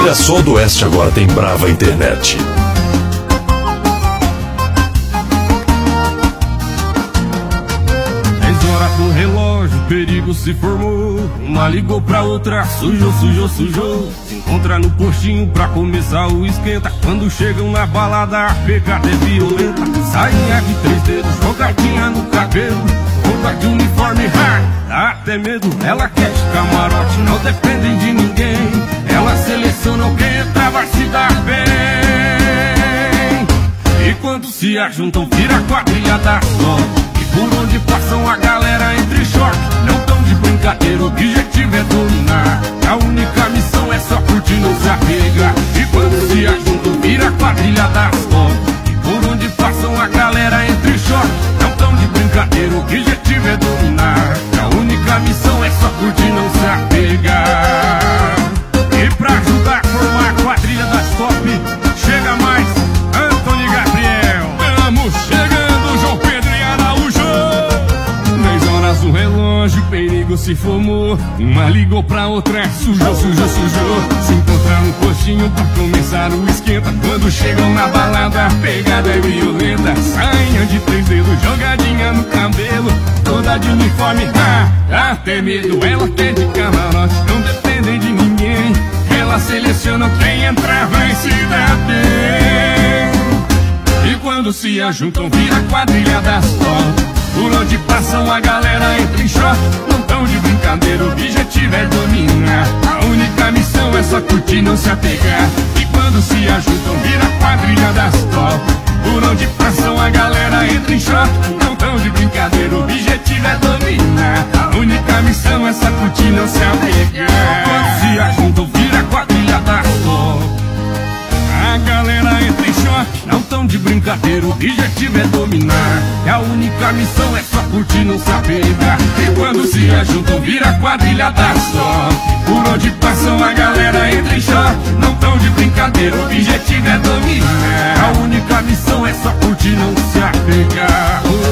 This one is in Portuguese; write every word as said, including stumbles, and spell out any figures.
Mirassol do Oeste agora tem Brava Internet. No relógio, perigo se formou. Uma ligou pra outra, sujou, sujou, sujou. Se encontra no postinho pra começar o esquenta. Quando chegam na balada, a pegada é violenta. Sainha de três dedos, jogadinha no cabelo, roupa de uniforme, ha, dá até medo. Ela quer de camarote, não dependem de ninguém. Ela seleciona quem entra, vai se dar bem. E quando se ajuntam, vira a quadrilha da sorte. Por onde passam a galera entre choque. Não tão de brincadeira, o objetivo é dominar. A única missão é só curtir, não se apega. E quando se ajuntam, vira a quadrilha das fotos. E por onde passam a galera entre choque. Não tão de brincadeira, o objetivo é dominar. A única missão é só curtir, não se apegar. E pra ajudar a formar a quadrilha das top, chega mais Antônio e Gabriel. Vamos chegando, João Pedro e Araújo. O relógio, perigo se formou. Uma ligou pra outra, sujou, sujou, sujou. Se encontrar no postinho pra começar o esquenta. Quando chegam na balada, a pegada é violenta. Sainha de três dedos, jogadinha no cabelo, toda de uniforme, ha, até medo. Ela quer de camarote, não dependem de ninguém. Ela seleciona quem entrar, vai se dar bem. E quando se ajuntam, vira a quadrilha das top. Por onde passam a galera entra em choque. Não tão de brincadeira, o objetivo é dominar. A única missão é só curtir, não se apegar. E quando se ajuntam, vira a quadrilha das top. Por onde passam a galera entra em choque. Não tão de brincadeira, o objetivo é dominar. A única missão é só curtir, não se apegar. Quando se ajuntam, vira a quadrilha das top. A galera entra em choque, não tão de brincadeira, o objetivo é dominar. E a única missão é só curtir, não se apegar. E quando se ajuntam, vira a quadrilha da sorte. Por onde passam a galera entra em choque. Não tão de brincadeira, o objetivo é dominar. A única missão é só curtir, não se apegar.